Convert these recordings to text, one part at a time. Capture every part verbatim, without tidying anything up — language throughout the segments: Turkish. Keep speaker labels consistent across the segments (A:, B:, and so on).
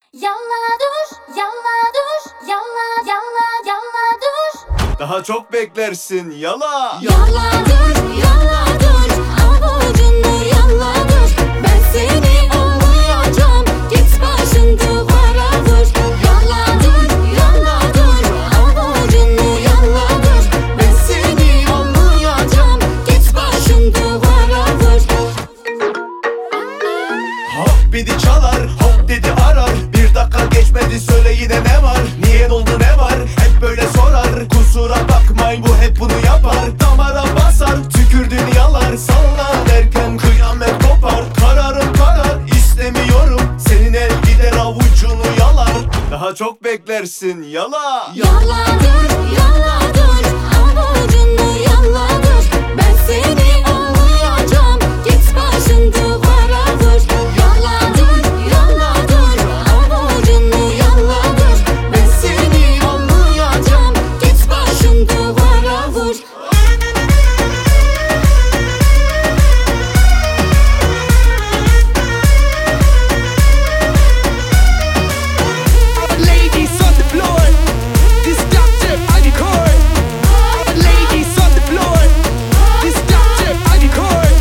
A: Yalla dur, yalla dur, yalla yalla yalla dur.
B: Daha çok beklersin yala.
A: Yalla dur, yalla dur, avucunu yalla dur. Ben seni anlayacağım, git başın duvara vur. Yalla dur, yalla dur, avucunu yalla dur. Ben seni anlayacağım, git başın duvara vur.
B: Hop bidi çalar, hop dedi arar. Bir dakika geçmedi söyle yine ne var? Niye oldu ne var? Hep böyle sorar. Kusura bakmayın bu hep bunu yapar. Damara basar, tükürdüğünü yalar. Salla derken kıyamet kopar. Kararım karar, istemiyorum. Senin el gider avucunu yalar. Daha çok beklersin yala.
A: Yalla dur, yalla dur, avucunu yalla dur. Ben seni anlayacağım, git başın duvara vur. Yalla dur, yalla dur, avucunu yalla dur. Ben seni anlayacağım, git başın duvara vur.
C: Ladies on the floor, this doctor I record. Ladies on the floor, this doctor I record.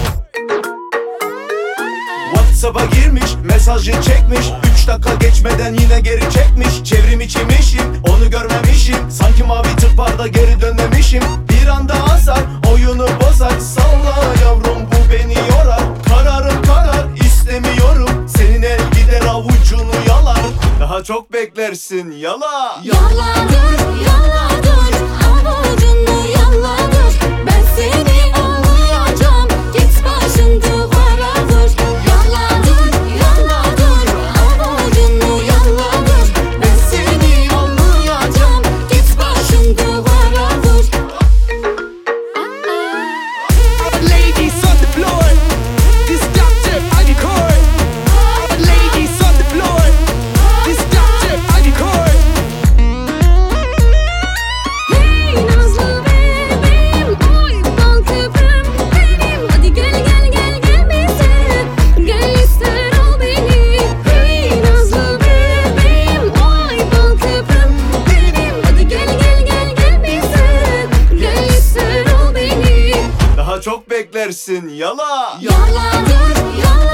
B: WhatsApp'a girmiş, mesajı çekmiş. Üç dakika geçmeden yine geri çekmiş. Çevrim içimişim, onu görmemişim. Sanki mavi tıklarda geri dönmemişim. Bir anda asar, oyunu bozar. Salla yavrum bu beni yorar. Kararım karar, istemiyorum. Senin el gider avucunu yalar. Daha çok beklersin yala.
A: Yalla dur, yalla dur, avucunu yalla dur. Ben seni anlayacağım, git başın duvara vur. Yalla dur, yalla dur, avucunu yalla dur. Ben seni anlayacağım, git başın duvara vur.
C: Ladies on the floor, this doctor I record. Ladies on the floor, this doctor I record.
A: Hey nazlı bebeğim, oy bal köprüm benim. Hadi gel gel gel gel bize, gel ister ol beni. Hey nazlı bebeğim, oy bal köprüm benim. Hadi gel gel gel gel bize, gel ister ol beni.
B: Daha çok beklersin yala.
A: Yalla dur, yalla